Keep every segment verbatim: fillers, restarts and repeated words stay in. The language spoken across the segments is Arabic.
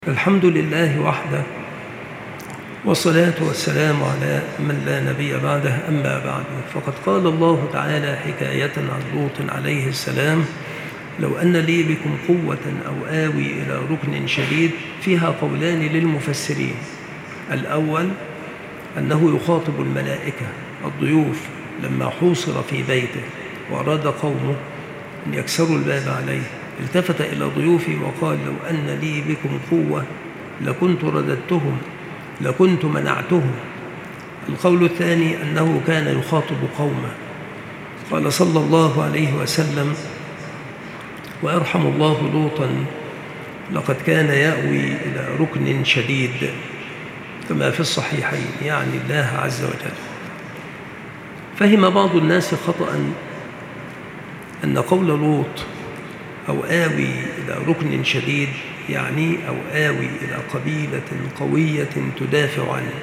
الحمد لله وحده، والصلاة والسلام على من لا نبي بعده، أما بعد. فقد قال الله تعالى حكاية عن لوط عليه السلام: لو أن لي بكم قوة أو آوي إلى ركن شديد. فيها قولان للمفسرين: الأول أنه يخاطب الملائكة الضيوف لما حوصر في بيته وأراد قومه أن يكسروا الباب عليه، التفت إلى ضيوفه وقال: لو أن لي بكم قوة لكنت رددتهم، لكنت منعتهم. القول الثاني أنه كان يخاطب قومه. قال صلى الله عليه وسلم: ويرحم الله لوطا لقد كان يأوي إلى ركن شديد، كما في الصحيحين، يعني الله عز وجل. فهم بعض الناس خطأ أن قول لوط أو آوي إلى ركن شديد يعني أو آوي إلى قبيلة قوية تدافع عنه،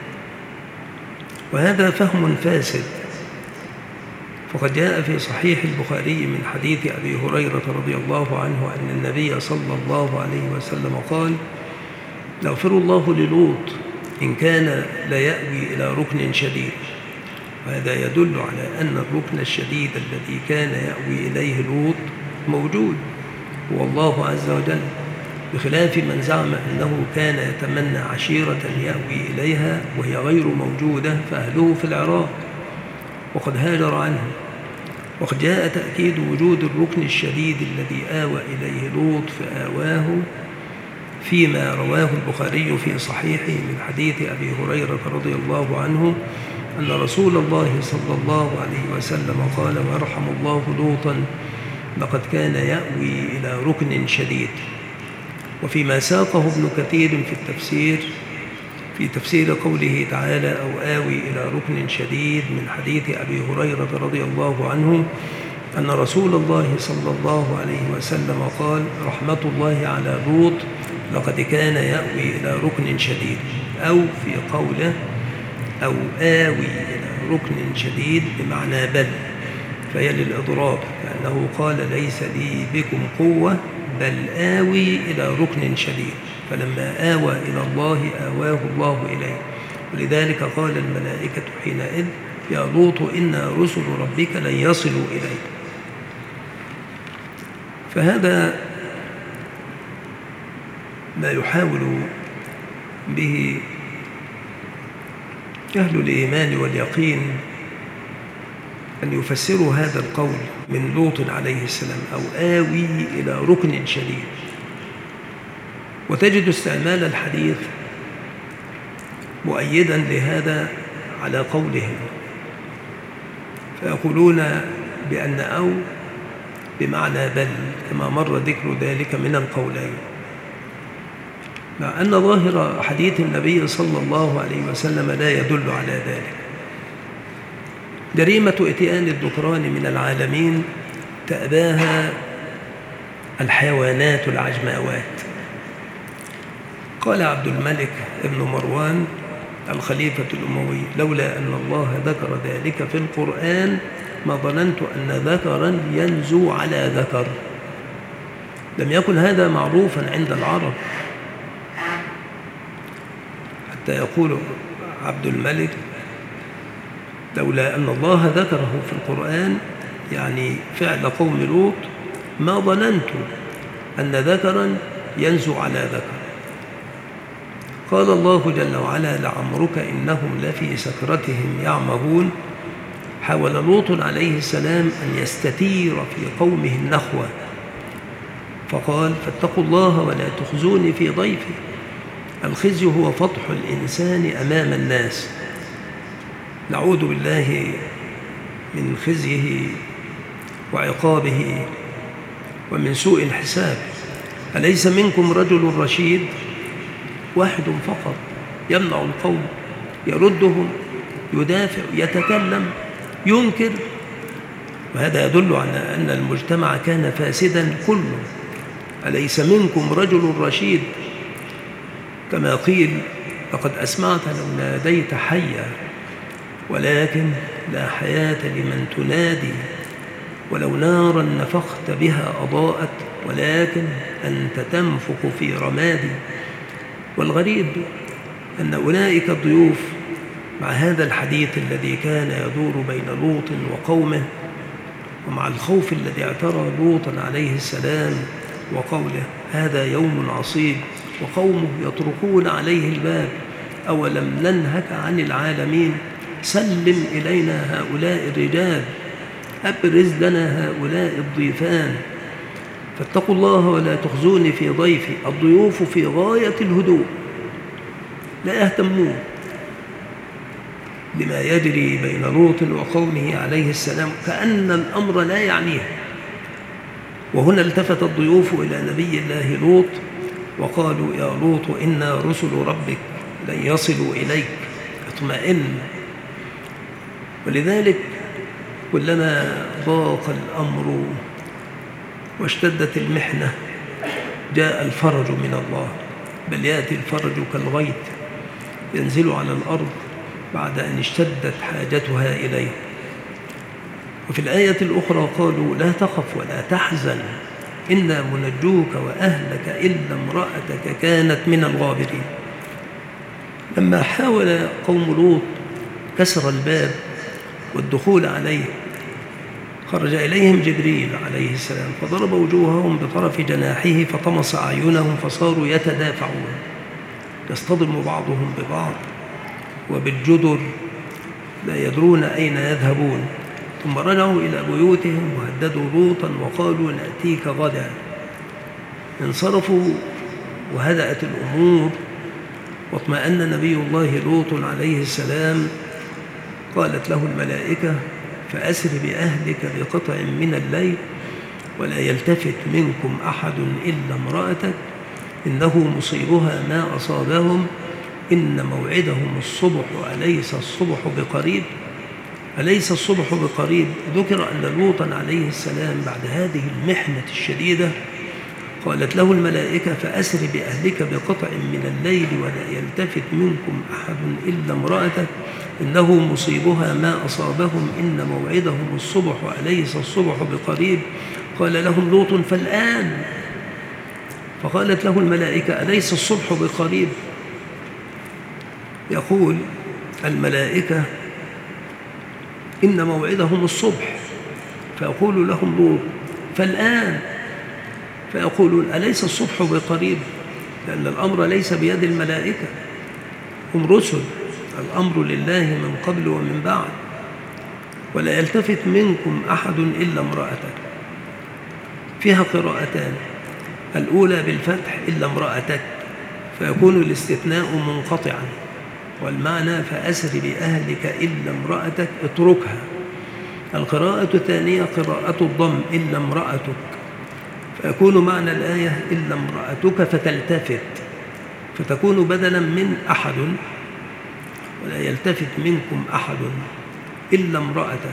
وهذا فهم فاسد. فقد جاء في صحيح البخاري من حديث أبي هريرة رضي الله عنه أن النبي صلى الله عليه وسلم قال: يغفر الله للوط إن كان لا يأوي إلى ركن شديد. وهذا يدل على أن الركن الشديد الذي كان يأوي إليه لوط موجود هو الله عز وجل، بخلاف من زعم أنه كان يتمنى عشيرة يأوي إليها وهي غير موجودة، فأهله في العراق وقد هاجر عنه. وقد جاء تأكيد وجود الركن الشديد الذي آوى إليه لوط فآواه فيما رواه البخاري في صحيحه من حديث أبي هريرة رضي الله عنه أن رسول الله صلى الله عليه وسلم قال: ويرحم الله لوطا لقد كان يأوي إلى ركن شديد. وفيما ساقه ابن كثير في التفسير في تفسير قوله تعالى: أو آوي إلى ركن شديد، من حديث أبي هريرة رضي الله عنه أن رسول الله صلى الله عليه وسلم قال: رحمة الله على لوط لقد كان يأوي إلى ركن شديد، أو في قوله أو آوي إلى ركن شديد بمعنى بل، فهي للإضراب، كأنه قال: ليس لي بكم قوة بل آوي إلى ركن شديد. فلما آوى إلى الله آواه الله إليه، ولذلك قال الملائكة حينئذ: يا لوط إن رسل ربك لن يصلوا إليك. فهذا ما يحاول به أهل الإيمان واليقين أن يفسروا هذا القول من لوط عليه السلام: أو آوي إلى ركن شديد. وتجد استعمال الحديث مؤيدا لهذا على قولهم، فيقولون بأن أو بمعنى بل، كما مر ذكر ذلك من القولين، مع أن ظاهر حديث النبي صلى الله عليه وسلم لا يدل على ذلك. جريمة إتيان الذكران من العالمين تأباها الحيوانات العجماوات. قال عبد الملك ابن مروان الخليفة الأموي: لولا أن الله ذكر ذلك في القرآن ما ظننت أن ذكرا ينزو على ذكر. لم يكن هذا معروفا عند العرب، حتى يقول عبد الملك: لولا أن الله ذكره في القرآن، يعني فعل قوم لوط، ما ظننت أن ذكرا ينزو على ذكر. قال الله جل وعلا: لعمرك إنهم لفي سكرتهم يعمهون. حاول لوط عليه السلام أن يستتير في قومه النخوة، فقال: فاتقوا الله ولا تخزوني في ضيفي. الخزي هو فضح الإنسان أمام الناس. نعوذ بالله من خزيه وعقابه ومن سوء الحساب. أليس منكم رجل رشيد؟ واحد فقط يمنع القوم، يردهم، يدافع، يتكلم، ينكر. وهذا يدل على أن المجتمع كان فاسدا كله. أليس منكم رجل رشيد؟ كما قيل: لقد أسمعت لو ناديت حيا، ولكن لا حياة لمن تنادي، ولو نارا نفخت بها أضاءت، ولكن أنت تنفخ في رمادي. والغريب أن أولئك الضيوف مع هذا الحديث الذي كان يدور بين لوط وقومه، ومع الخوف الذي اعترى لوطا عليه السلام وقوله هذا يوم عصيب وقومه يطرقون عليه الباب أولم ننهك عن العالمين سلم إلينا هؤلاء الرجال أبرز لنا هؤلاء الضيفان فاتقوا الله ولا تخزوني في ضيفي. الضيوف في غاية الهدوء لا يهتمون لما يجري بين لوط وقومه عليه السلام، كأن الأمر لا يعنيه. وهنا التفت الضيوف إلى نبي الله لوط وقالوا يا لوط إنا رسل ربك لن يصلوا إليك اطمئن. ولذلك كلما ضاق الأمر واشتدت المحنة جاء الفرج من الله، بل يأتي الفرج كالغيث ينزل على الأرض بعد أن اشتدت حاجتها إليه. وفي الآية الأخرى قالوا لا تخف ولا تحزن إنا منجوك وأهلك إلا امرأتك كانت من الغابرين. لما حاول قوم لوط كسر الباب والدخول عليه خرج إليهم جبريل عليه السلام فضرب وجوههم بطرف جناحه فطمس أعينهم فصاروا يتدافعون يصطدم بعضهم ببعض وبالجدر لا يدرون أين يذهبون. ثم رجعوا إلى بيوتهم وهددوا لوطا وقالوا نأتيك غدا. انصرفوا وهدأت الأمور واطمأن نبي الله لوط عليه السلام. قالت له الملائكة فأسر بأهلك بقطع من الليل ولا يلتفت منكم أحد إلا امرأتك إنه مصيبها ما أصابهم إن موعدهم الصبح أليس الصبح بقريب. أليس الصبح بقريب. ذكر أن لوطا عليه السلام بعد هذه المحنة الشديدة قالت له الملائكة فأسر بأهلك بقطع من الليل ولا يلتفت منكم أحد إلا امرأتك إنه مصيبها ما أصابهم إن موعدهم الصبح أليس الصبح بقريب. قال لهم لوط فالآن. فقالت له الملائكة أليس الصبح بقريب. يقول الملائكة إن موعدهم الصبح فيقول لهم لوط فالآن. فيقولون أليس الصبح بقريب، لأن الأمر ليس بيد الملائكة هم رسل الأمر لله من قبل ومن بعد. ولا يلتفت منكم أحد إلا امرأتك. فيها قراءتان الأولى بالفتح إلا امرأتك فيكون الاستثناء منقطعا والمعنى فأسر بأهلك إلا امرأتك اتركها. القراءة الثانية قراءة الضم إلا امرأتك فيكون معنى الآية إلا امرأتك فتلتفت فتكون بدلا من أحد ولا يلتفت منكم أحد إلا امرأتك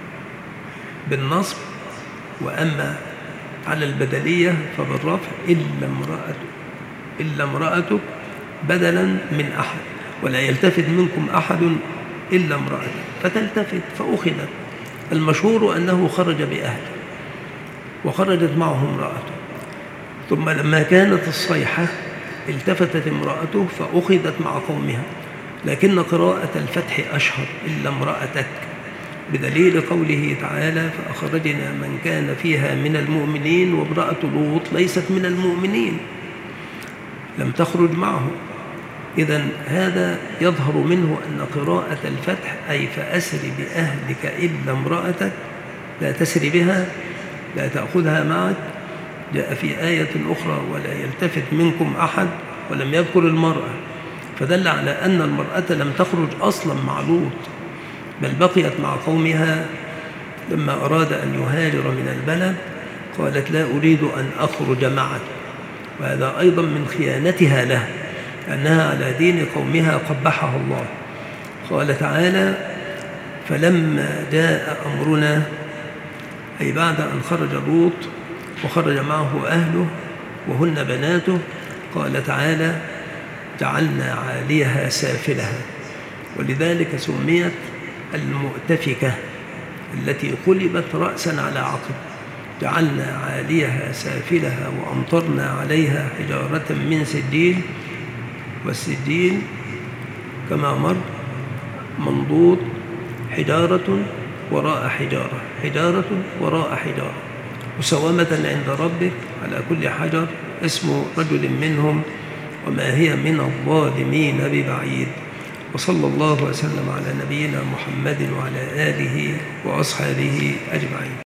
بالنصب. وأما على البدلية فبالرفع إلا امرأتك إلا امرأتك بدلا من أحد ولا يلتفت منكم أحد إلا امرأتك فتلتفت فأخذت. المشهور أنه خرج بأهله وخرجت معه امرأته ثم لما كانت الصيحة التفتت امرأته فأخذت مع قومها. لكن قراءة الفتح أشهر إلا امرأتك بدليل قوله تعالى فأخرجنا من كان فيها من المؤمنين وامرأة لوط ليست من المؤمنين لم تخرج معه. إذن هذا يظهر منه أن قراءة الفتح أي فأسر بأهلك إلا امرأتك لا تسر بها لا تأخذها معك. جاء في آية أخرى ولا يلتفت منكم أحد ولم يذكر المرأة فدل على أن المرأة لم تخرج أصلا مع لوط بل بقيت مع قومها. لما أراد أن يهاجر من البلد قالت لا أريد أن أخرج معك. وهذا أيضا من خيانتها له أنها على دين قومها قبحها الله. قال تعالى فلما جاء أمرنا أي بعد أن خرج لوط وخرج معه أهله وهن بناته قال تعالى جعلنا عاليها سافلها. ولذلك سميت المؤتفكة التي قلبت رأسا على عقب. جعلنا عاليها سافلها وأمطرنا عليها حجارة من سجيل والسجين كما مر منضود حجارة وراء حجارة، حجارة وراء حجارة، مسومة عند ربك على كل حجر اسم رجل منهم وما هي من الظالمين ببعيد. وصلى الله وسلم على نبينا محمد وعلى آله وأصحابه أجمعين.